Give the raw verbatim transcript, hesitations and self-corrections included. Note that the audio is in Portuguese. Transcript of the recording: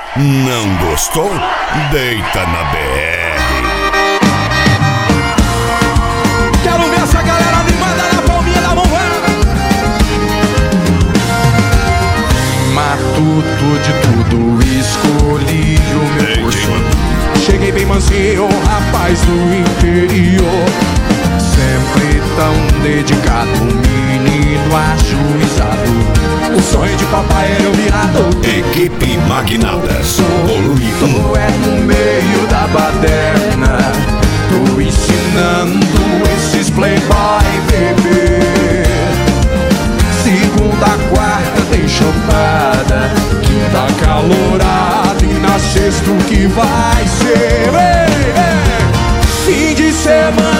Não gostou? Deita na B R. Quero ver essa galera animada na palminha da mão. Matuto de tudo, escolhi o meu Ei, curso. Jay. Cheguei bem mansinho, rapaz do interior. Sempre tão dedicado, menino ajuizado. O sonho de papai era eu virar doutor. Equipe Magnatas. Poluído. Tô é no meio da baderna. Tô ensinando esses playboy beber. Segunda, quarta tem chopada. Quinta calorada. E na sexta o que vai ser? Ei, ei. Fim de semana